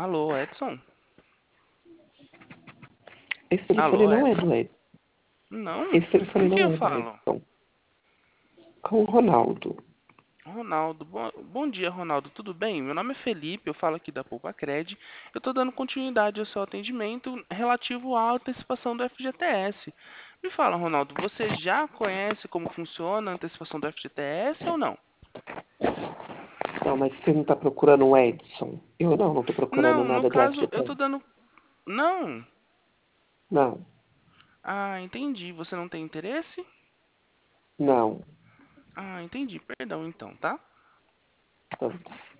Alô, Edson? Esse telefone Alô, não é do Edson? Edson. Não? Esse telefone Com quem não eu é do falo? Edson. Com o Ronaldo. Ronaldo. Bom dia, Ronaldo. Tudo bem? Meu nome é Felipe, eu falo aqui da Poupacred. Eu estou dando continuidade ao seu atendimento relativo à antecipação do FGTS. Me fala, Ronaldo, você já conhece como funciona a antecipação do FGTS ou não? Não, mas você não tá procurando o Edson? Eu não tô procurando Não, no nada do caso, eu FGTS. estou dando. Não? Não, Ah, entendi. Você não tem interesse? não. Ah, entendi. Perdão então, tá? Então, tá.